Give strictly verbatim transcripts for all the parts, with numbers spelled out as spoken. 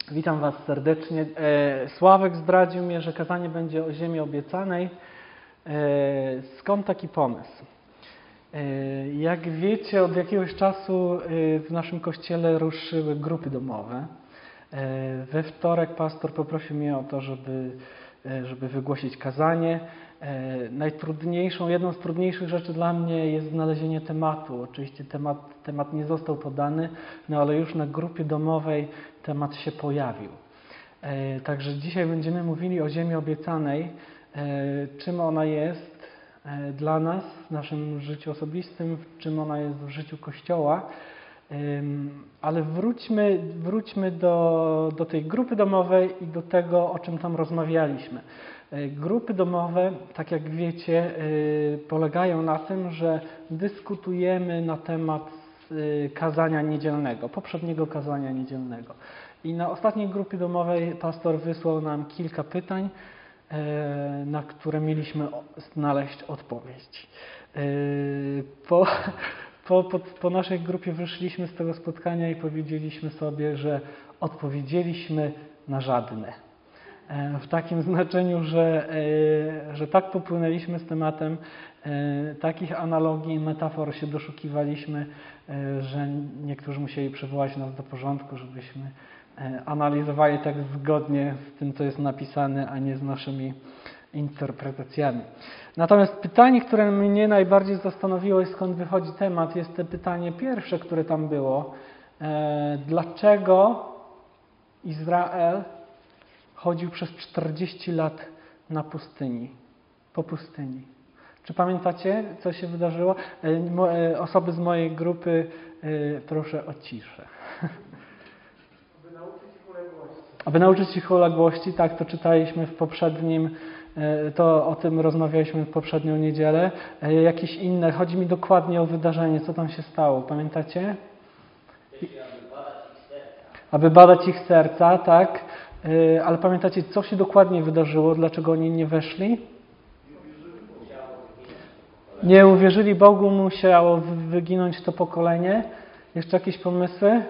Witam Was serdecznie. Sławek zdradził mnie, że kazanie będzie o ziemi obiecanej. Skąd taki pomysł? Jak wiecie, od jakiegoś czasu w naszym kościele ruszyły grupy domowe. We wtorek pastor poprosił mnie o to, żeby, żeby wygłosić kazanie. Najtrudniejszą, jedną z trudniejszych rzeczy dla mnie jest znalezienie tematu. Oczywiście temat, temat nie został podany, no ale już na grupie domowej temat się pojawił. Także dzisiaj będziemy mówili o ziemi obiecanej, czym ona jest dla nas w naszym życiu osobistym, czym ona jest w życiu Kościoła. Ale wróćmy, wróćmy do, do tej grupy domowej i do tego, o czym tam rozmawialiśmy. Grupy domowe, tak jak wiecie, polegają na tym, że dyskutujemy na temat kazania niedzielnego, poprzedniego kazania niedzielnego. I na ostatniej grupie domowej pastor wysłał nam kilka pytań, na które mieliśmy znaleźć odpowiedź. Po, po, po, po naszej grupie wyszliśmy z tego spotkania i powiedzieliśmy sobie, że odpowiedzieliśmy na żadne. W takim znaczeniu, że, że tak popłynęliśmy z tematem, takich analogii i metafor się doszukiwaliśmy, że niektórzy musieli przywołać nas do porządku, żebyśmy analizowali tak zgodnie z tym, co jest napisane, a nie z naszymi interpretacjami. Natomiast pytanie, które mnie najbardziej zastanowiło i skąd wychodzi temat, jest to pytanie pierwsze, które tam było. Dlaczego Izrael chodził przez czterdzieści lat na pustyni, po pustyni? Czy pamiętacie, co się wydarzyło? Osoby z mojej grupy, proszę o ciszę. Aby nauczyć ich uległości. Aby nauczyć ich uległości, tak, to czytaliśmy w poprzednim, to o tym rozmawialiśmy w poprzednią niedzielę. Jakieś inne, chodzi mi dokładnie o wydarzenie, co tam się stało, pamiętacie? Aby badać ich serca, tak. Ale pamiętacie, co się dokładnie wydarzyło, dlaczego oni nie weszli? Nie uwierzyli Bogu, musiało wyginąć to pokolenie. Jeszcze jakieś pomysły?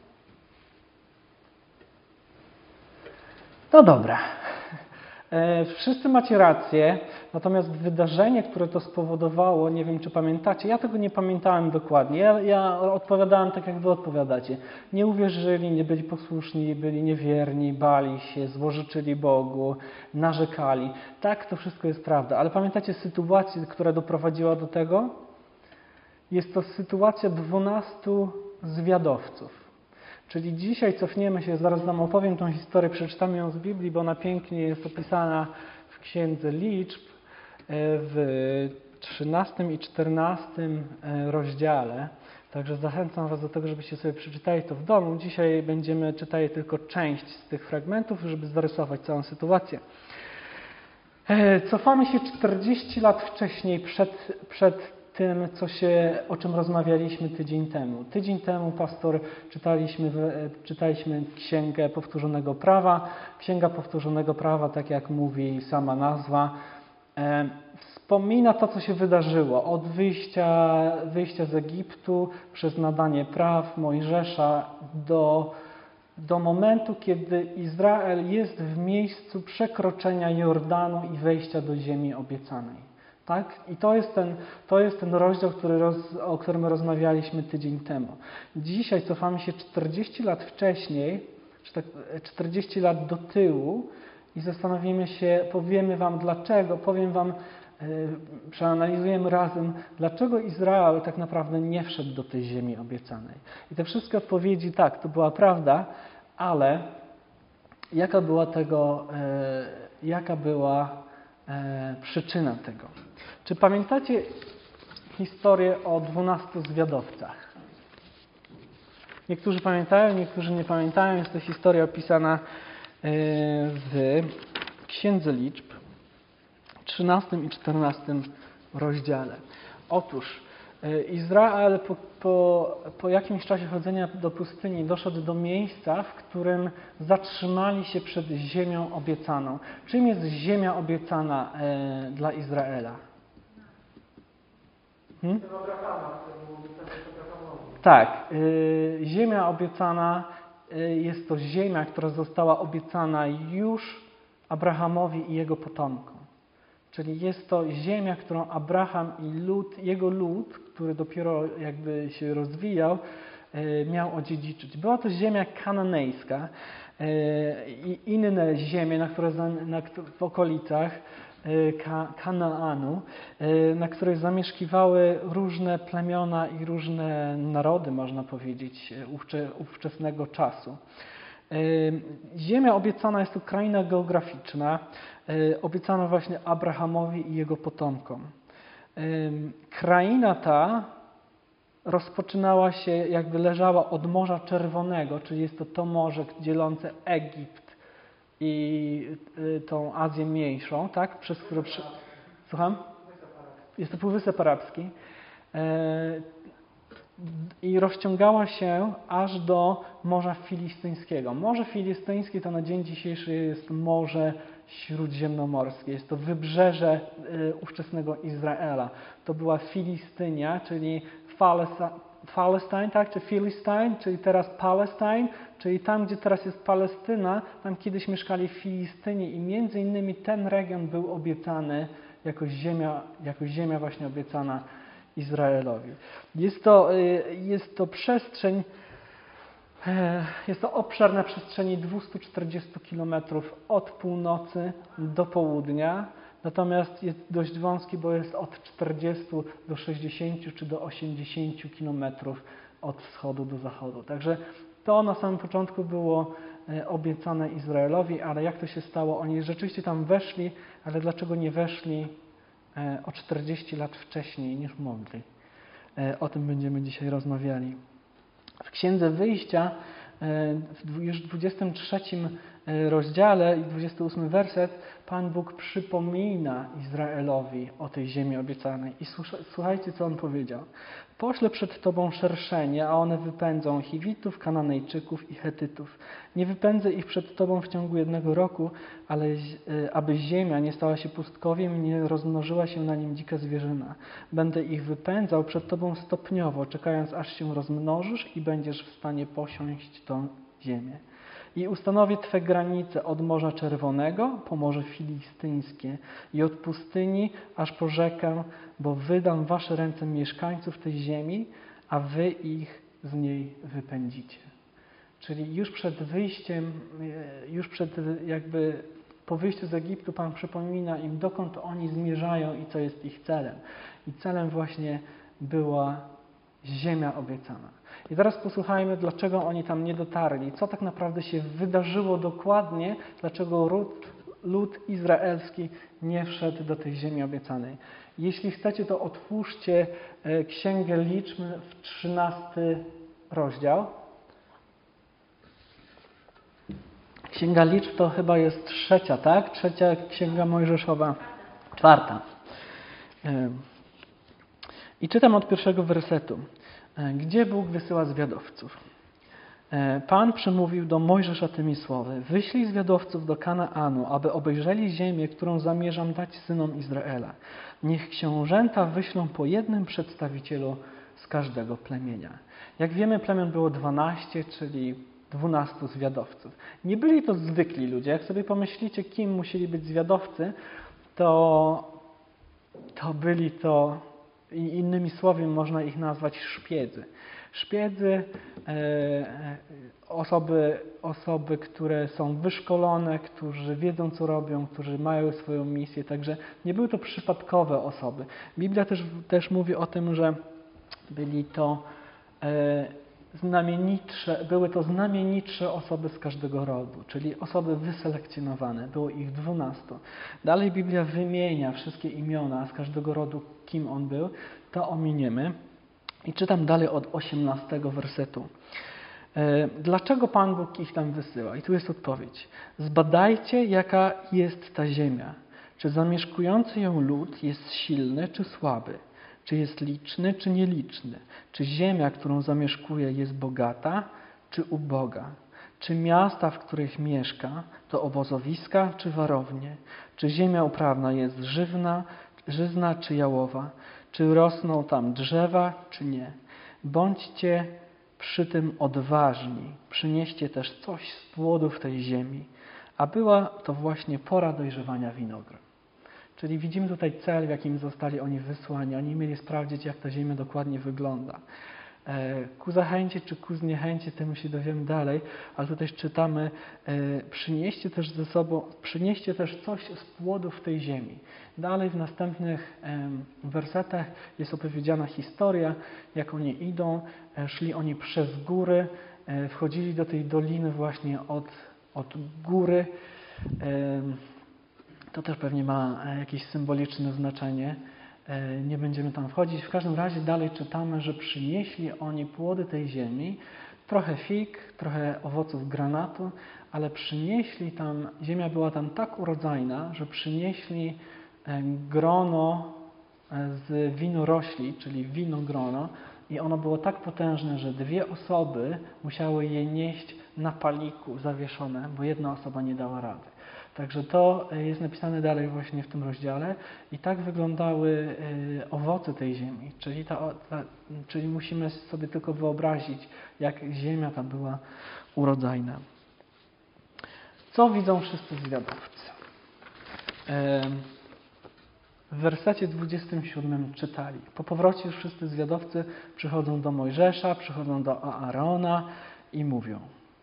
No dobra. Wszyscy macie rację, natomiast wydarzenie, które to spowodowało, nie wiem, czy pamiętacie, ja tego nie pamiętałem dokładnie, ja, ja odpowiadałem tak, jak wy odpowiadacie. Nie uwierzyli, nie byli posłuszni, byli niewierni, bali się, złożyczyli Bogu, narzekali. Tak, to wszystko jest prawda, ale pamiętacie sytuację, która doprowadziła do tego? Jest to sytuacja dwunastu zwiadowców. Czyli dzisiaj cofniemy się, zaraz Wam opowiem tą historię, przeczytamy ją z Biblii, bo ona pięknie jest opisana w Księdze Liczb w trzynastym i czternastym rozdziale. Także zachęcam Was do tego, żebyście sobie przeczytali to w domu. Dzisiaj będziemy czytali tylko część z tych fragmentów, żeby zarysować całą sytuację. Cofamy się czterdzieści lat wcześniej, przed, przed tym, co się, o czym rozmawialiśmy tydzień temu. Tydzień temu, pastor, czytaliśmy, czytaliśmy Księgę Powtórzonego Prawa. Księga Powtórzonego Prawa, tak jak mówi sama nazwa, e, wspomina to, co się wydarzyło od wyjścia, wyjścia z Egiptu przez nadanie praw Mojżesza do, do momentu, kiedy Izrael jest w miejscu przekroczenia Jordanu i wejścia do ziemi obiecanej. Tak? I to jest ten, to jest ten rozdział, który roz, o którym rozmawialiśmy tydzień temu. Dzisiaj cofamy się czterdzieści lat wcześniej, czterdzieści lat do tyłu i zastanowimy się, powiemy Wam dlaczego, powiem Wam, yy, przeanalizujemy razem, dlaczego Izrael tak naprawdę nie wszedł do tej ziemi obiecanej. I te wszystkie odpowiedzi, tak, to była prawda, ale jaka była tego, yy, jaka była E, przyczyna tego. Czy pamiętacie historię o dwunastu zwiadowcach? Niektórzy pamiętają, niektórzy nie pamiętają. Jest to historia opisana w Księdze Liczb, trzynastym i czternastym rozdziale. Otóż Izrael po, po, po jakimś czasie chodzenia do pustyni doszedł do miejsca, w którym zatrzymali się przed ziemią obiecaną. Czym jest ziemia obiecana e, dla Izraela? Hmm? Tak, y, ziemia obiecana jest to ziemia, która została obiecana już Abrahamowi i jego potomkom. Czyli jest to ziemia, którą Abraham i lud, jego lud, który dopiero jakby się rozwijał, miał odziedziczyć. Była to ziemia kananejska i inne ziemie, na które, na, w okolicach Ka, Kanaanu, na których zamieszkiwały różne plemiona i różne narody, można powiedzieć, ówcze, ówczesnego czasu. Ziemia obiecana jest to kraina geograficzna, obiecana właśnie Abrahamowi i jego potomkom. Kraina ta rozpoczynała się, jakby leżała od Morza Czerwonego, czyli jest to to morze dzielące Egipt i tą Azję Mniejszą, tak? Przez które... Przy... Słucham? Jest to Półwysep Arabski. I rozciągała się aż do Morza Filistyńskiego. Morze Filistyńskie to na dzień dzisiejszy jest Morze Śródziemnomorskie. Jest to wybrzeże y, ówczesnego Izraela. To była Filistynia, czyli Palestine, tak? Czy Philistine, czyli teraz Palestine, czyli tam, gdzie teraz jest Palestyna, tam kiedyś mieszkali Filistyni i między innymi ten region był obiecany jako ziemia, jako ziemia właśnie obiecana Izraelowi. Jest to, jest to przestrzeń, jest to obszar na przestrzeni dwieście czterdzieści kilometrów od północy do południa, natomiast jest dość wąski, bo jest od czterdziestu do sześćdziesięciu czy do osiemdziesięciu kilometrów od wschodu do zachodu. Także to na samym początku było obiecane Izraelowi, ale jak to się stało? Oni rzeczywiście tam weszli, ale dlaczego nie weszli o czterdzieści lat wcześniej niż mogli? O tym będziemy dzisiaj rozmawiali. W Księdze Wyjścia w już dwudziestym trzecim rozdziale i dwudziesty ósmy werset Pan Bóg przypomina Izraelowi o tej ziemi obiecanej. I słuchajcie, co On powiedział. Poślę przed Tobą szerszenie, a one wypędzą Chiwitów, Kananejczyków i Chetytów. Nie wypędzę ich przed Tobą w ciągu jednego roku, ale aby ziemia nie stała się pustkowiem i nie rozmnożyła się na nim dzika zwierzyna. Będę ich wypędzał przed Tobą stopniowo, czekając aż się rozmnożysz i będziesz w stanie posiąść tą ziemię. I ustanowię Twe granice od Morza Czerwonego po Morze Filistyńskie i od pustyni aż po rzekę, bo wydam Wasze ręce mieszkańców tej ziemi, a Wy ich z niej wypędzicie. Czyli już przed wyjściem, już przed jakby po wyjściu z Egiptu Pan przypomina im, dokąd oni zmierzają i co jest ich celem. I celem właśnie była ziemia obiecana. I teraz posłuchajmy, dlaczego oni tam nie dotarli, co tak naprawdę się wydarzyło dokładnie, dlaczego lud, lud izraelski nie wszedł do tej ziemi obiecanej. Jeśli chcecie, to otwórzcie Księgę Liczb w trzynasty rozdział. Księga Liczb to chyba jest trzecia, tak? Trzecia Księga Mojżeszowa. Czwarta. I czytam od pierwszego wersetu. Gdzie Bóg wysyła zwiadowców? Pan przemówił do Mojżesza tymi słowy. Wyślij zwiadowców do Kanaanu, aby obejrzeli ziemię, którą zamierzam dać synom Izraela. Niech książęta wyślą po jednym przedstawicielu z każdego plemienia. Jak wiemy, plemion było dwanaście, czyli dwunastu zwiadowców. Nie byli to zwykli ludzie. Jak sobie pomyślicie, kim musieli być zwiadowcy, to, to byli to... I innymi słowy można ich nazwać szpiedzy. Szpiedzy, e, osoby, osoby, które są wyszkolone, którzy wiedzą, co robią, którzy mają swoją misję. Także nie były to przypadkowe osoby. Biblia też, też mówi o tym, że byli to e, znamienitsze, były to znamienitsze osoby z każdego rodu, czyli osoby wyselekcjonowane. Było ich dwunastu. Dalej Biblia wymienia wszystkie imiona z każdego rodu, kim on był. To ominiemy. I czytam dalej od osiemnastego wersetu. Dlaczego Pan Bóg ich tam wysyła? I tu jest odpowiedź. Zbadajcie, jaka jest ta ziemia. Czy zamieszkujący ją lud jest silny czy słaby? Czy jest liczny, czy nieliczny? Czy ziemia, którą zamieszkuje, jest bogata, czy uboga? Czy miasta, w których mieszka, to obozowiska, czy warownie? Czy ziemia uprawna jest żywna, żyzna, czy jałowa? Czy rosną tam drzewa, czy nie? Bądźcie przy tym odważni, przynieście też coś z płodów tej ziemi, a była to właśnie pora dojrzewania winogron. Czyli widzimy tutaj cel, w jakim zostali oni wysłani. Oni mieli sprawdzić, jak ta ziemia dokładnie wygląda. Ku zachęcie czy ku zniechęcie, temu się dowiemy dalej, ale tutaj czytamy, przynieście też ze sobą, przynieście też coś z płodów tej ziemi. Dalej w następnych wersetach jest opowiedziana historia, jak oni idą, szli oni przez góry, wchodzili do tej doliny właśnie od, od góry. To też pewnie ma jakieś symboliczne znaczenie. Nie będziemy tam wchodzić. W każdym razie dalej czytamy, że przynieśli oni płody tej ziemi, trochę fig, trochę owoców granatu, ale przynieśli tam, ziemia była tam tak urodzajna, że przynieśli grono z winorośli, czyli winogrono, i ono było tak potężne, że dwie osoby musiały je nieść na paliku zawieszone, bo jedna osoba nie dała rady. Także to jest napisane dalej właśnie w tym rozdziale i tak wyglądały owoce tej ziemi, czyli, ta, ta, czyli musimy sobie tylko wyobrazić, jak ziemia ta była urodzajna. Co widzą wszyscy zwiadowcy? W wersecie dwudziestym siódmym czytali: po powrocie już wszyscy zwiadowcy przychodzą do Mojżesza, przychodzą do Aarona i mówią.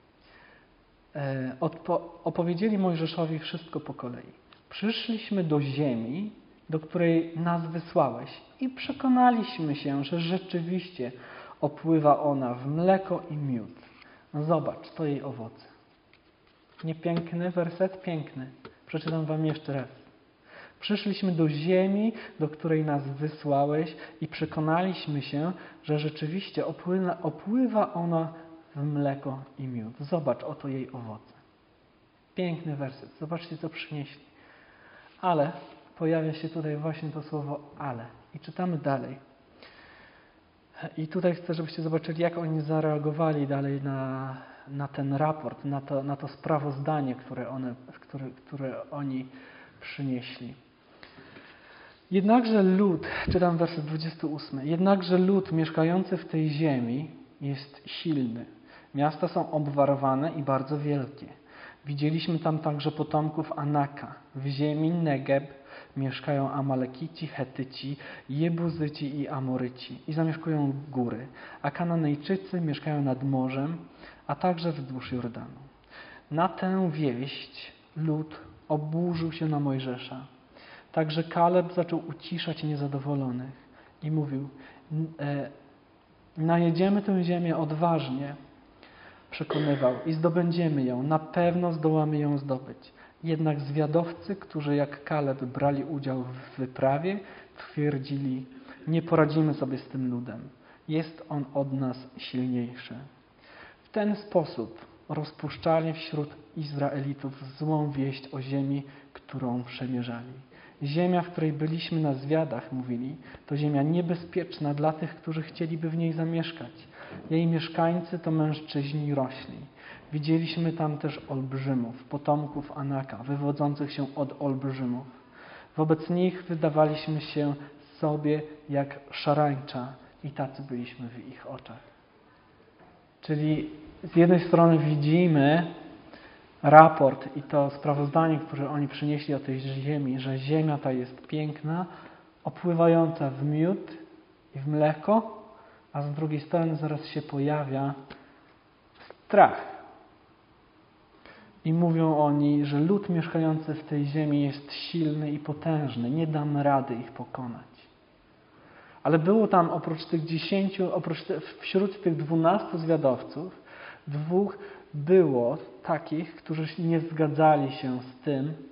Odpo- opowiedzieli Mojżeszowi wszystko po kolei. Przyszliśmy do ziemi, do której nas wysłałeś i przekonaliśmy się, że rzeczywiście opływa ona w mleko i miód. No zobacz, to jej owoce. Nie piękny werset? Piękny. Przeczytam wam jeszcze raz. Przyszliśmy do ziemi, do której nas wysłałeś i przekonaliśmy się, że rzeczywiście opływa, opływa ona w mleko i miód. Zobacz, oto jej owoce. Piękny werset. Zobaczcie, co przynieśli. Ale pojawia się tutaj właśnie to słowo ale. I czytamy dalej. I tutaj chcę, żebyście zobaczyli, jak oni zareagowali dalej na, na ten raport, na to, na to sprawozdanie, które, one, które, które oni przynieśli. Jednakże lud, czytam werset dwudziesty ósmy, jednakże lud mieszkający w tej ziemi jest silny. Miasta są obwarowane i bardzo wielkie. Widzieliśmy tam także potomków Anaka. W ziemi Negeb mieszkają Amalekici, Hetyci, Jebuzyci i Amoryci i zamieszkują góry, a Kananejczycy mieszkają nad morzem, a także wzdłuż Jordanu. Na tę wieść lud oburzył się na Mojżesza. Także Kaleb zaczął uciszać niezadowolonych i mówił: e, najedziemy tę ziemię odważnie, przekonywał, i zdobędziemy ją, na pewno zdołamy ją zdobyć. Jednak zwiadowcy, którzy jak Kaleb brali udział w wyprawie, twierdzili: nie poradzimy sobie z tym ludem, jest on od nas silniejszy. W ten sposób rozpuszczali wśród Izraelitów złą wieść o ziemi, którą przemierzali. Ziemia, w której byliśmy na zwiadach, mówili, to ziemia niebezpieczna dla tych, którzy chcieliby w niej zamieszkać. Jej mieszkańcy to mężczyźni rośli. Widzieliśmy tam też olbrzymów, potomków Anaka, wywodzących się od olbrzymów. Wobec nich wydawaliśmy się sobie jak szarańcza i tacy byliśmy w ich oczach. Czyli z jednej strony widzimy raport i to sprawozdanie, które oni przynieśli o tej ziemi, że ziemia ta jest piękna, opływająca w miód i w mleko, a z drugiej strony zaraz się pojawia strach. I mówią oni, że lud mieszkający w tej ziemi jest silny i potężny, nie damy rady ich pokonać. Ale było tam oprócz tych dziesięciu, oprócz te, wśród tych dwunastu zwiadowców, dwóch było takich, którzy nie zgadzali się z tym,